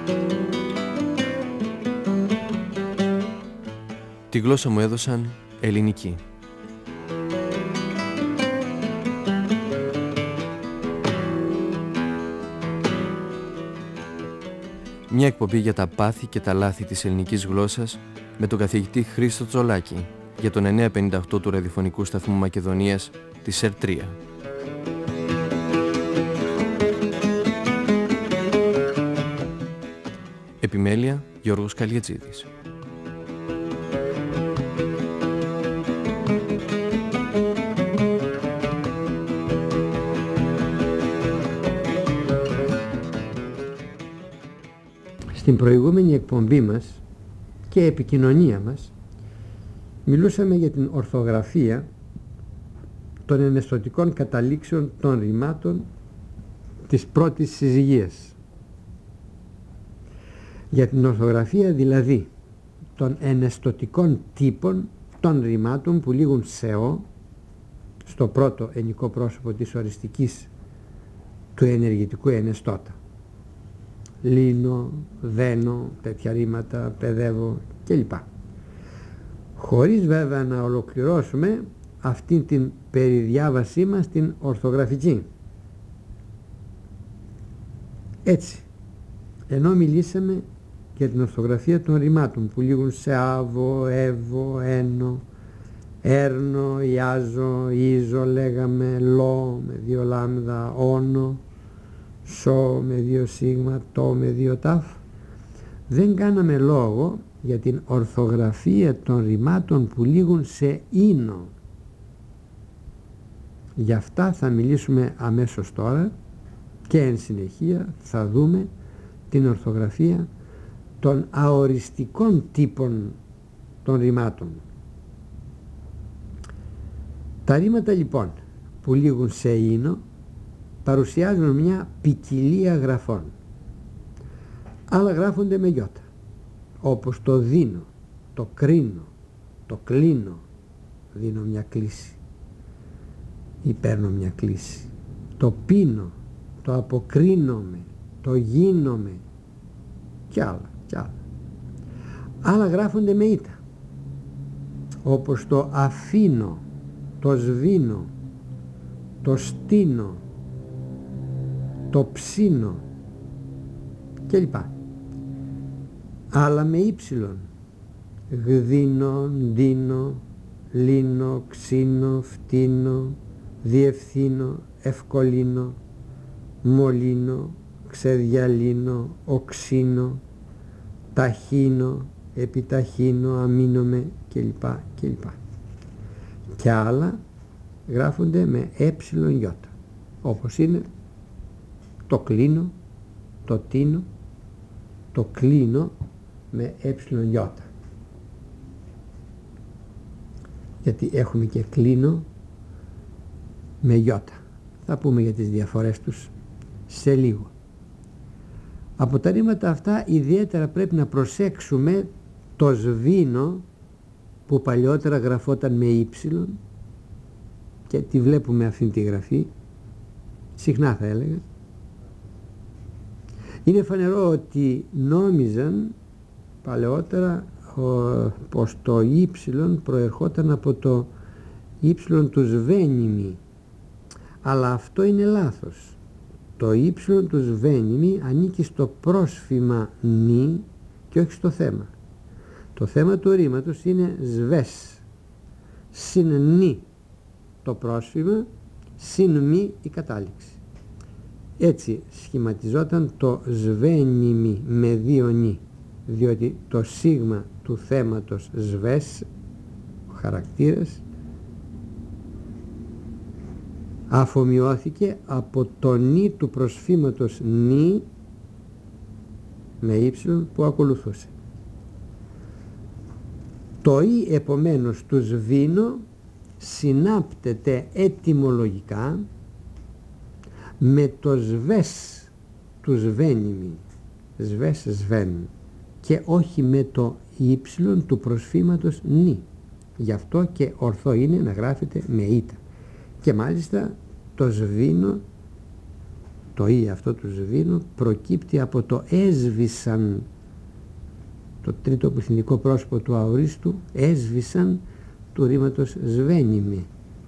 Τη γλώσσα μου έδωσαν ελληνική. Μια εκπομπή για τα πάθη και τα λάθη της ελληνικής γλώσσας με τον καθηγητή Χρήστο Τσολάκη για τον 958 του ραδιοφωνικού σταθμού Μακεδονίας της ΕΡΤ3. Επιμέλεια Γιώργος Καλιετζίδης. Στην προηγούμενη εκπομπή μας και επικοινωνία μας μιλούσαμε για την ορθογραφία των εναισθωτικών καταλήξεων των ρημάτων της πρώτης συζυγίας. Για την ορθογραφία δηλαδή των εναισθωτικών τύπων των ρημάτων που λήγουν σε «ο» στο πρώτο ενικό πρόσωπο της οριστικής του ενεργητικού εναισθώτα. Λύνω, δένω, τέτοια ρήματα, παιδεύω κλπ. Χωρίς βέβαια να ολοκληρώσουμε αυτή την περιδιάβασή μας στην ορθογραφική. Έτσι, ενώ μιλήσαμε για την ορθογραφία των ρημάτων που λήγουν σε άβο, εύω, ένο, έρνο, ιάζω, ίζο, λέγαμε λό με 2 λάμδα, όνο, σο με 2 σίγμα, το με 2 τάφ, δεν κάναμε λόγο για την ορθογραφία των ρημάτων που λήγουν σε ίνο. Γι' αυτά θα μιλήσουμε αμέσως τώρα και εν συνεχεία θα δούμε την ορθογραφία των αοριστικών τύπων των ρημάτων. Τα ρήματα λοιπόν που λήγουν σε ίνο παρουσιάζουν μια ποικιλία γραφών. Άλλα γράφονται με γιώτα, όπως το δίνω, το κρίνω, το κλείνω, δίνω μια κλίση ή παίρνω μια κλίση, το πίνω, το αποκρίνομαι, το γίνομαι και άλλα και άλλα. Άλλα γράφονται με ήτα, όπως το αφήνω, το σβήνω, το στείνω, το ψήνω κλπ. Άλλα με ύψιλον, γδίνω, ντύνω, λύνω, ξύνω, φτύνω, διευθύνω, ευκολύνω, μολύνω, ξεδιαλύνω, οξύνω, ταχύνω, επιταχύνω, αμήνομαι κλπ. Και άλλα γράφονται με έψιλον γιώτα, όπως είναι το κλείνω, το τίνω, το κλείνω με έψιλον γιώτα. Γιατί έχουμε και κλείνω με γιώτα. Θα πούμε για τις διαφορές τους σε λίγο. Από τα ρήματα αυτά ιδιαίτερα πρέπει να προσέξουμε το σβήνω που παλιότερα γραφόταν με ύψιλον και τη βλέπουμε αυτήν τη γραφή, συχνά θα έλεγα. Είναι φανερό ότι νόμιζαν παλαιότερα πως το ύψιλον προερχόταν από το ύψιλον του σβένιμι, αλλά αυτό είναι λάθος. Το ύψιλον του σβένιμι ανήκει στο πρόσφημα νη και όχι στο θέμα. Το θέμα του ρήματος είναι σβές, συν νη το πρόσφημα, συν μη η κατάληξη. Έτσι σχηματιζόταν το σβένιμι με 2 νη, διότι το σίγμα του θέματος σβές, ο χαρακτήρας, αφομοιώθηκε από το νη του προσφήματος νη με ύψιλον που ακολουθούσε. Το ι επομένως του σβήνω συνάπτεται ετυμολογικά με το σβές του σβένιμι, σβές σβέν, και όχι με το ύψιλον του προσφήματος νη. Γι' αυτό και ορθό είναι να γράφεται με ήτα. Και μάλιστα το σβήνω Το «ή» αυτό του σβήνου προκύπτει από το «έσβησαν», το τρίτο πληθυντικό πρόσωπο του αορίστου, «έσβησαν» του ρήματος «σβένιμη».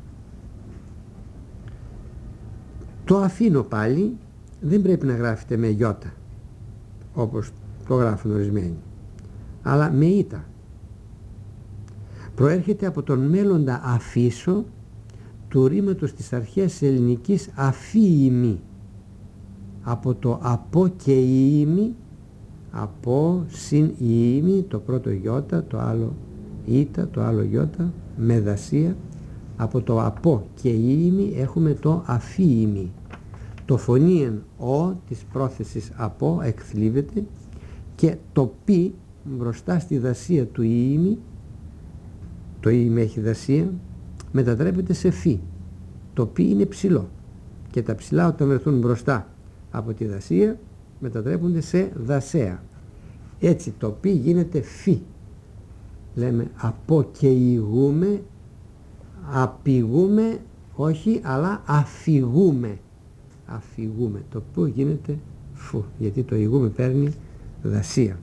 Το αφήνω πάλι δεν πρέπει να γράφεται με γιώτα όπως το γράφουν ορισμένοι, αλλά με ήτα. Προέρχεται από τον μέλλοντα αφήσω του ρήματος της αρχαίας ελληνικής αφίημη, από το από και ήμι, από συν ήμι, το πρώτο γιώτα, το άλλο ήτα, το άλλο γιώτα, με δασία. Από το από και ήμι έχουμε το αφίημι. Το φωνήεν ο της πρόθεσης από εκθλίβεται και το πι μπροστά στη δασία του ήμι, το ήμι έχει δασία, μετατρέπεται σε φι. Το πι είναι ψηλό και τα ψηλά όταν βρεθούν μπροστά από τη δασία μετατρέπονται σε δασέα. Έτσι το πι γίνεται φι. Λέμε αποκαιηγούμε, απηγούμε, όχι, αλλά αφηγούμε. Αφηγούμε. Το που γίνεται φου, γιατί το ηγούμε παίρνει δασία.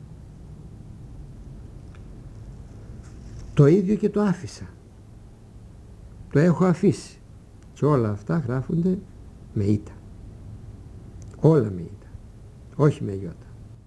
Το ίδιο και το άφησα. Το έχω αφήσει. Και όλα αυτά γράφονται με ήτα. Όλα με ήτα. Όχι με γιώτα.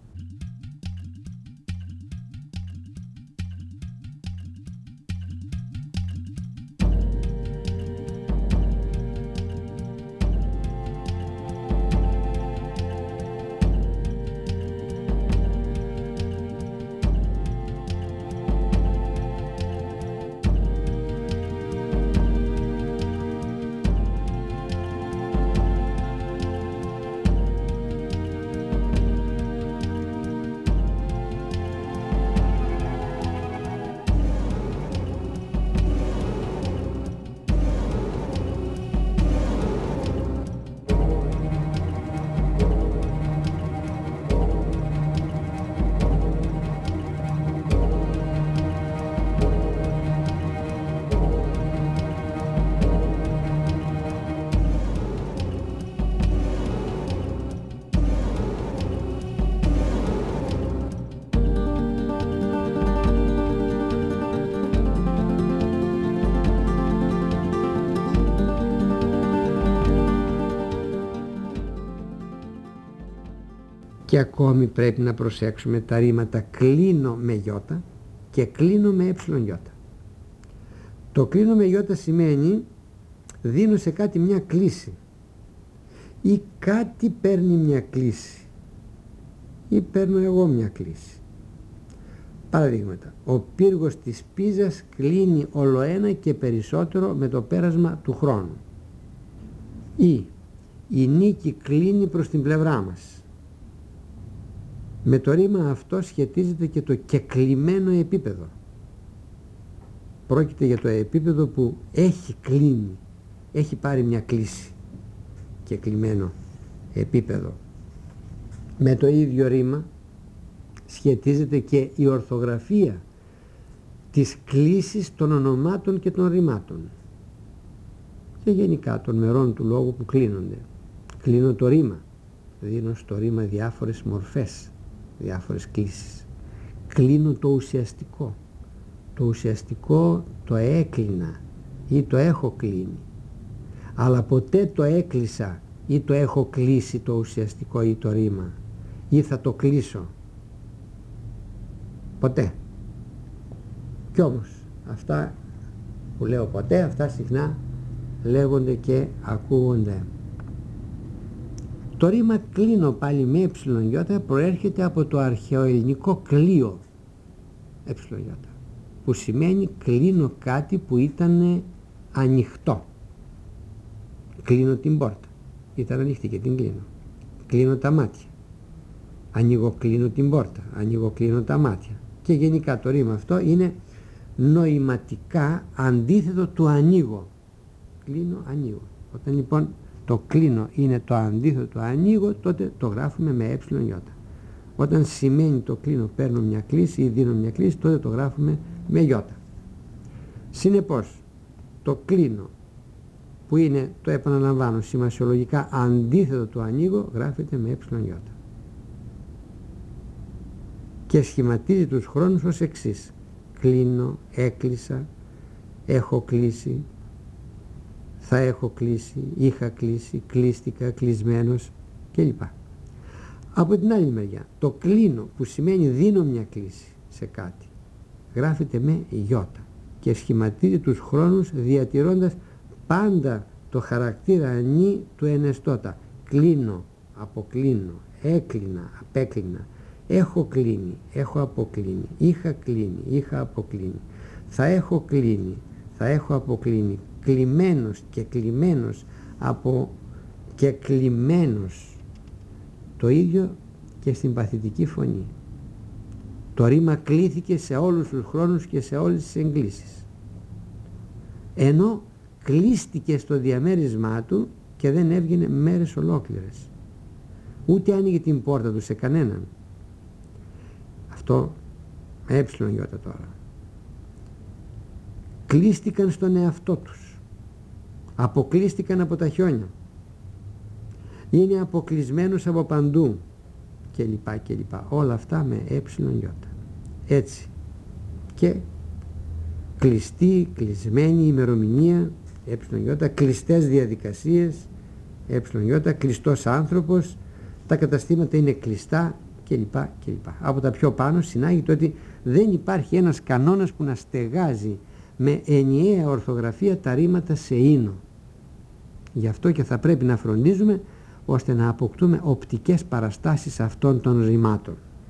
Και ακόμη πρέπει να προσέξουμε τα ρήματα κλείνω με γιώτα και κλείνω με γιώτα. Το κλείνω με γιώτα σημαίνει δίνω σε κάτι μια κλίση ή κάτι παίρνει μια κλίση ή παίρνω εγώ μια κλίση. Παραδείγματα. Ο πύργος της Πίζας κλείνει ολοένα και περισσότερο με το πέρασμα του χρόνου. Ή η νίκη κλείνει προς την πλευρά μας. Με το ρήμα αυτό σχετίζεται και το κεκλειμένο επίπεδο. Πρόκειται για το επίπεδο που έχει κλείνει, έχει πάρει μια κλίση. Κεκλειμένο επίπεδο. Με το ίδιο ρήμα σχετίζεται και η ορθογραφία της κλίσης των ονομάτων και των ρημάτων και γενικά των μερών του λόγου που κλείνονται. Κλείνω το ρήμα, δίνω στο ρήμα διάφορες μορφές, διάφορες κλίσεις. Κλείνω το ουσιαστικό. Το ουσιαστικό το έκλεινα ή το έχω κλείνει. Αλλά ποτέ το έκλεισα ή το έχω κλείσει το ουσιαστικό ή το ρήμα. Ή θα το κλείσω. Ποτέ. Κι όμως αυτά που λέω ποτέ, αυτά συχνά λέγονται και ακούγονται. Το ρήμα κλείνω πάλι με γιώτα προέρχεται από το αρχαιοελληνικό κλείο γιώτα, που σημαίνει κλείνω κάτι που ήταν ανοιχτό. Κλείνω την πόρτα, ήταν ανοιχτή και την κλείνω. Κλείνω τα μάτια, ανοίγω κλείνω την πόρτα, ανοίγω κλείνω τα μάτια. Και γενικά το ρήμα αυτό είναι νοηματικά αντίθετο του ανοίγω. Κλείνω, ανοίγω. Όταν λοιπόν το κλείνω είναι το αντίθετο του ανοίγω, τότε το γράφουμε με γιώτα. Όταν σημαίνει το κλείνω παίρνω μια κλίση ή δίνω μια κλίση, τότε το γράφουμε με γιώτα. Συνεπώς, το κλείνω που είναι, το επαναλαμβάνω, σημασιολογικά αντίθετο του ανοίγω, γράφεται με ει. Και σχηματίζει τους χρόνους ως εξής: κλείνω, έκλεισα, έχω κλείσει, θα έχω κλείσει, είχα κλείσει, κλείστηκα, κλεισμένος κλπ. Από την άλλη μεριά, το κλείνω, που σημαίνει δίνω μια κλίση σε κάτι, γράφεται με ιώτα και σχηματίζει τους χρόνους διατηρώντας πάντα το χαρακτήρα νη του ενεστώτα. Κλείνω, αποκλίνω, έκλεινα, απέκλεινα, έχω κλείνει, έχω αποκλίνει, είχα κλείνει, είχα αποκλίνει, θα έχω κλείνει, θα έχω αποκλίνει, κλειμένος και κλειμένος, από και κλειμένος. Το ίδιο και στην παθητική φωνή. Το ρήμα κλήθηκε σε όλους τους χρόνους και σε όλες τις εγκλήσεις. Ενώ κλείστηκε στο διαμέρισμά του και δεν έβγαινε μέρες ολόκληρες. Ούτε άνοιγε την πόρτα του σε κανέναν. Αυτό με ει τώρα. Κλείστηκαν στον εαυτό τους. Αποκλείστηκαν από τα χιόνια. Είναι αποκλεισμένος από παντού κλπ. Όλα αυτά με ει. Έτσι. Και κλειστή, κλεισμένη ημερομηνία ει, κλειστές διαδικασίες ει, κλειστός άνθρωπος, τα καταστήματα είναι κλειστά κλπ. Από τα πιο πάνω συνάγεται ότι δεν υπάρχει ένας κανόνας που να στεγάζει με ενιαία ορθογραφία τα ρήματα σε ίνο. Γι' αυτό και θα πρέπει να φροντίζουμε ώστε να αποκτούμε οπτικές παραστάσεις αυτών των ρημάτων.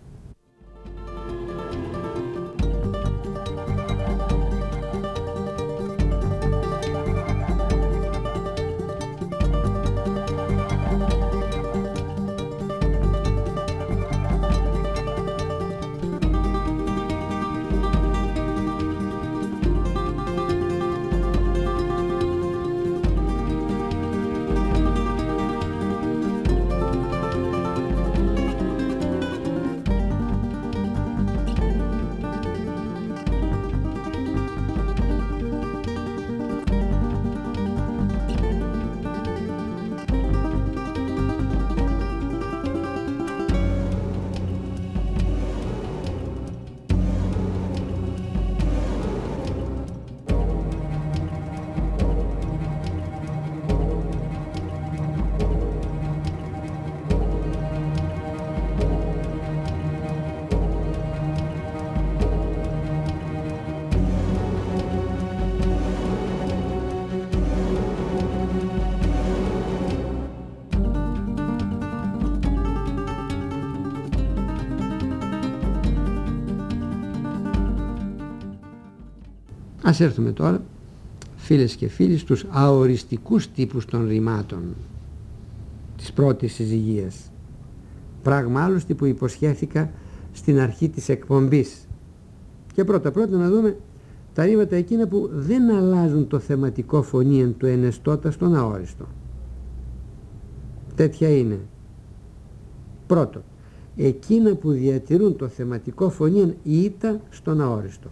Ας έρθουμε τώρα, φίλες και φίλοι, στους αοριστικούς τύπους των ρημάτων της πρώτης συζυγίας. Πράγμα άλλωστε που υποσχέθηκα στην αρχή της εκπομπής. Και πρώτα να δούμε τα ρήματα εκείνα που δεν αλλάζουν το θεματικό φωνήεν του ενεστώτα στον αόριστο. Τέτοια είναι. Πρώτον, εκείνα που διατηρούν το θεματικό φωνήεν ήτα στον αόριστο.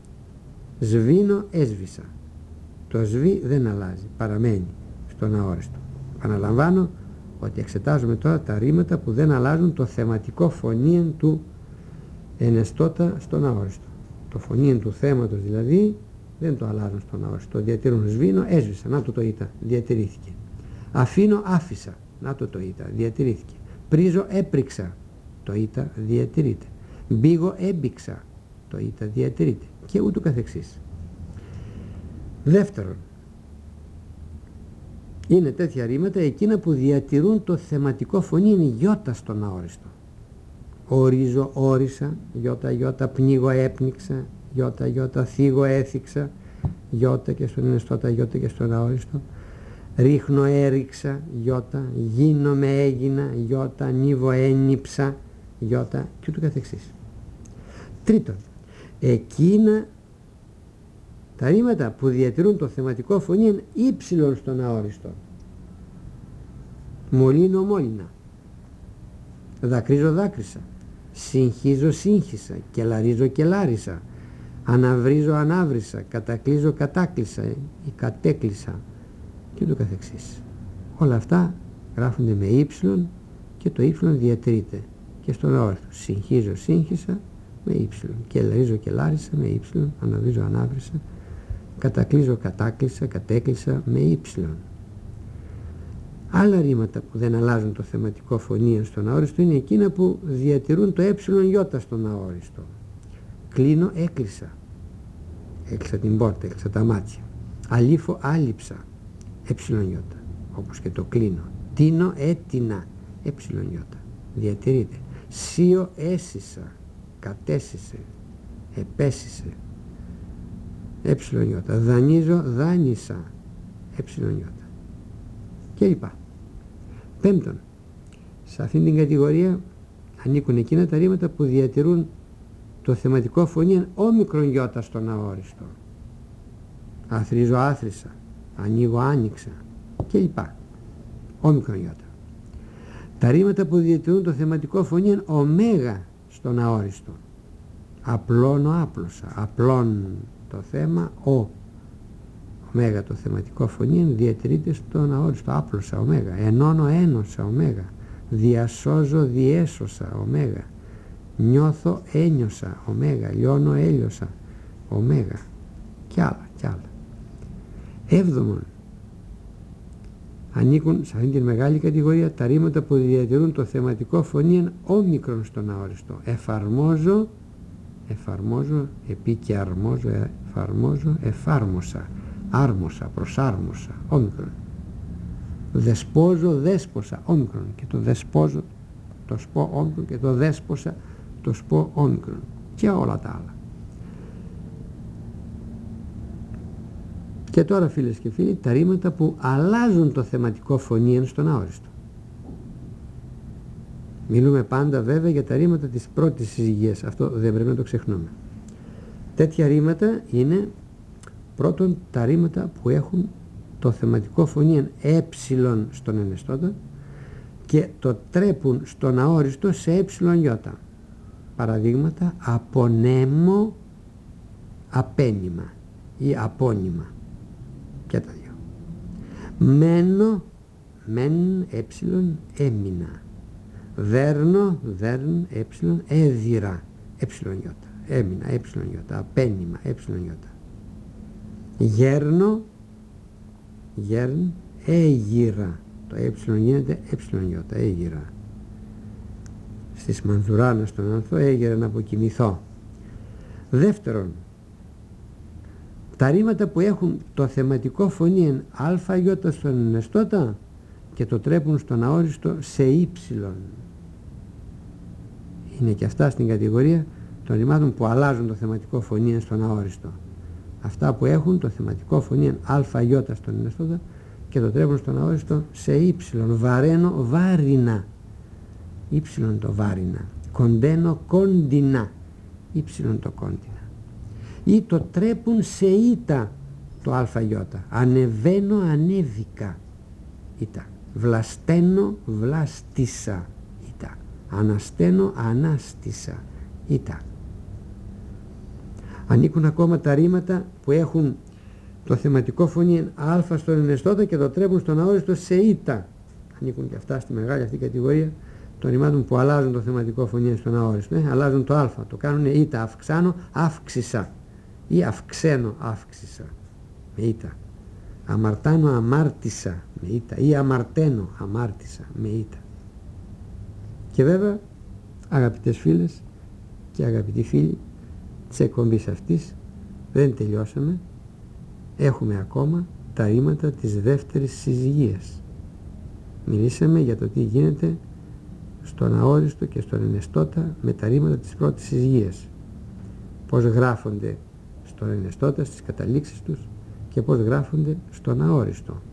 Σβήνω, έσβησα. Το σβή δεν αλλάζει, παραμένει στον αόριστο. Παναλαμβάνω ότι εξετάζουμε τώρα τα ρήματα που δεν αλλάζουν το θεματικό φωνήεν του ενεστώτα στον αόριστο. Το φωνήεν του θέματος δηλαδή δεν το αλλάζουν στον αόριστο. Το διατηρούν. Σβήνω, έσβησα. Να το ήτα, διατηρήθηκε. Αφήνω, άφησα. Να το ήτα, διατηρήθηκε. Πρίζω, έπριξα. Το ήτα διατηρείται. Μπήγω, έμπηξα. Το ήτα διατηρείται. Και ούτω καθεξής. Δεύτερον, είναι τέτοια ρήματα εκείνα που διατηρούν το θεματικό φωνήεν γιώτα στον αόριστο. Ορίζω, όρισα, γιώτα, γιώτα, πνίγω, έπνιξα, γιώτα, γιώτα, θίγω, έθιξα, γιώτα και στον ενεστώτα, γιώτα και στον αόριστο. Ρίχνω, έριξα, γιώτα, γίνομαι, έγινα, γιώτα, νύβω, ένιψα, γιώτα και ούτω καθεξής. Τρίτον, εκείνα τα ρήματα που διατηρούν το θεματικό φωνήεν ύψιλον στον αόριστο. Μολύνω, μόλυνα. Δακρύζω, δάκρυσα. Συγχύζω, σύγχυσα. Κελαρίζω, κελάρισα. Αναβρίζω, ανάβρισα. Κατακλείζω, κατάκλεισα ή κατέκλεισα. και το καθεξής. Όλα αυτά γράφονται με ύψιλον και το ύψιλον διατηρείται και στον αόριστο. Συγχύζω, σύγχυσα με ύψιλον, κελαρίζω, κελάρισα με ύψιλον, αναβρίζω, ανάβρισα, κατακλείζω, κατάκλεισα, κατέκλεισα με ύψιλον. Άλλα ρήματα που δεν αλλάζουν το θεματικό φωνήεν στον αόριστο είναι εκείνα που διατηρούν το έψιλον γιώτα στον αόριστο. Κλείνω, έκλεισα. Έκλεισα την πόρτα, έκλεισα τα μάτια. Αλήφω, άλυψα. Έψιλον γιώτα. Όπως και το κλείνω. Τίνω, έτινα. Έψιλον γιώτα. Διατηρείται. Σίω, έσυσα. Κατέσυσε. Επέσυσε. Έψιλον γιώτα. Δανείζω, δάνεισα. Έψιλον γιώτα. Και λοιπά. Πέμπτον, σε αυτήν την κατηγορία ανήκουν εκείνα τα ρήματα που διατηρούν το θεματικό φωνήεν όμικρον γιώτα στον αόριστο. Αθρίζω, άθρισα. Ανοίγω, άνοιξα. Και λοιπά. Όμικρον γιώτα. Τα ρήματα που διατηρούν το θεματικό φωνήεν ωμέγα στον αόριστο. Απλώνω, άπλωσα. Απλών το θέμα, ωμέγα το θεματικό φωνήεν διατηρείται στον αόριστο. Άπλωσα, ωμέγα. Ενώνω, ένωσα, ωμέγα. Διασώζω, διέσωσα, ωμέγα. Νιώθω, ένιωσα, ωμέγα. Λιώνω, έλειωσα, ωμέγα. Κι άλλα, κι άλλα. Έβδομον, ανήκουν σε αυτήν την μεγάλη κατηγορία τα ρήματα που διατηρούν το θεματικό φωνήεν όμικρον στον αόριστο. Εφαρμόζω, εφαρμόζω, επί και αρμόζω, εφαρμόζω, εφάρμοσα, άρμοσα, προσάρμοσα, όμικρον. Δεσπόζω, δέσποσα, όμικρον. Και το δεσπόζω το σπω όμικρον και το δέσποσα το σπω όμικρον. Και όλα τα άλλα. Και τώρα, φίλες και φίλοι, τα ρήματα που αλλάζουν το θεματικό φωνήεν στον αόριστο. Μιλούμε πάντα βέβαια για τα ρήματα της πρώτης συζυγίας. Αυτό δεν πρέπει να το ξεχνούμε. Τέτοια ρήματα είναι πρώτον τα ρήματα που έχουν το θεματικό φωνήεν έψιλον στον ενεστώτα και το τρέπουν στον αόριστο σε έψιλον γιώτα. Παραδείγματα: απονέμω, απένιμα ή απόνιμα. Και τα δύο. Μένω, μεν, έψιλον, έμεινα. Δέρνω, δέρν, έψιλον, έδιρα, έψιλον γιώτα. Έμεινα, έψιλον γιώτα. Απένιμα, έψιλον γιώτα. Γέρνω, γέρν, έγιρα. Το έψιλον γίνεται έψιλον γιώτα, έγιρα. Στις Μανδουράνας στον Ανθό έγιρα να αποκοιμηθώ. Δεύτερον, τα ρήματα που έχουν το θεματικό φωνήεν αλφα γιώτα στον ενεστώτα και το τρέπουν στον αόριστο σε ύψιλον. Είναι και αυτά στην κατηγορία των ρημάτων που αλλάζουν το θεματικό φωνήεν στον αόριστο. Αυτά που έχουν το θεματικό φωνήεν αλφα γιώτα στον ενεστώτα και το τρέπουν στον αόριστο σε ύψιλον. Βαραίνω, βάρινα. Ήψιλον το βάρινα. Κοντένω, κόντινα. Ήψιλον το κόντινα. Ή το τρέπουν σε ήτα το αλφαγιώτα. Ανεβαίνω, ανέβηκα. Ήτα. Βλασταίνω, βλάστησα. Ήτα. Ανασταίνω, ανάστησα. Ήτα. Ανήκουν ακόμα τα ρήματα που έχουν το θεματικό φωνήεν α στον ενεστώτα και το τρέπουν στον αόριστο σε ήτα. Ανήκουν και αυτά στη μεγάλη αυτή κατηγορία των ρημάτων που αλλάζουν το θεματικό φωνήεν στον αόριστο. Αλλάζουν το α, το κάνουν ήτα. Αυξάνω, αύξησα. Ή αυξαίνω, αύξησα με ήτα. Αμαρτάνω, αμάρτησα με ήτα. Ή αμαρταίνω, αμάρτησα με ήτα. Και βέβαια, αγαπητές φίλες και αγαπητοί φίλοι της εκπομπής αυτής, δεν τελειώσαμε. Έχουμε ακόμα τα ρήματα της δεύτερης συζυγίας. Μιλήσαμε για το τι γίνεται στον αόριστο και στον ενεστώτα με τα ρήματα της πρώτης συζυγίας. Πώς γράφονται στον ενεστώτα, στις καταλήξεις τους και πώς γράφονται στον αόριστο.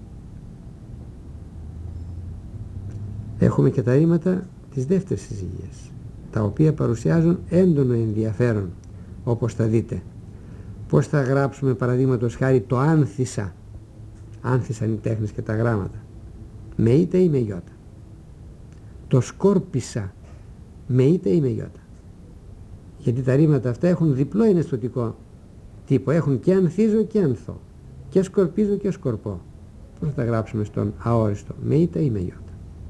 Έχουμε και τα ρήματα της δεύτερης συζυγίας, τα οποία παρουσιάζουν έντονο ενδιαφέρον, όπως θα δείτε. Πώς θα γράψουμε παραδείγματος χάρη το άνθησα. Άνθησαν οι τέχνες και τα γράμματα. Με ήτα ή με γιώτα. Το σκόρπισα. Με ήτα ή με γιώτα. Γιατί τα ρήματα αυτά έχουν διπλό εναισθωτικό τύπο. Έχουν και ανθίζω και ανθώ. Και σκορπίζω και σκορπώ. Πώς θα τα γράψουμε στον αόριστο, με ήτα ή με ιώτα?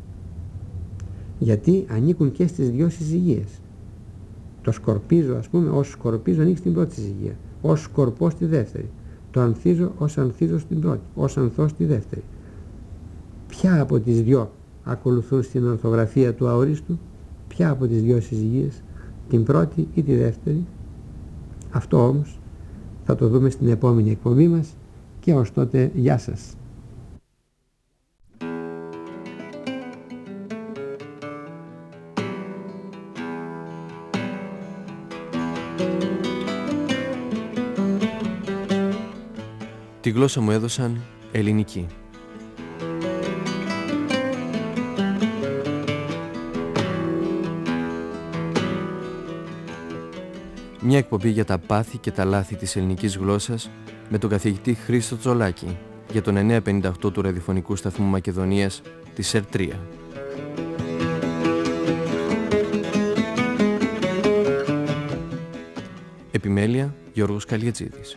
Γιατί ανήκουν και στις δυο συζυγίες. Το σκορπίζω, ας πούμε, ως σκορπίζω ανήκει στην πρώτη συζυγία, ως σκορπώ στη δεύτερη. Το ανθίζω ως ανθίζω στην πρώτη, ως ανθώ στη δεύτερη. Ποια από τις δυο ακολουθούν στην ορθογραφία του αορίστου? Ποια από τις δυο συζυγίες? Την πρώτη ή τη δεύτερη? Αυτό όμως θα το δούμε στην επόμενη εκπομπή μας, και ως τότε γεια σας. Τη γλώσσα μου έδωσαν ελληνική. Μια εκπομπή για τα πάθη και τα λάθη της ελληνικής γλώσσας με τον καθηγητή Χρήστο Τζολάκη για τον 958 του ραδιοφωνικού σταθμού Μακεδονίας της ΕΡΤ3. Επιμέλεια Γιώργος Καλιατζίδης.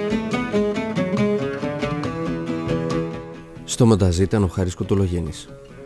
Στο μοντάζ ήταν ο Χάρης Κουτολογένης.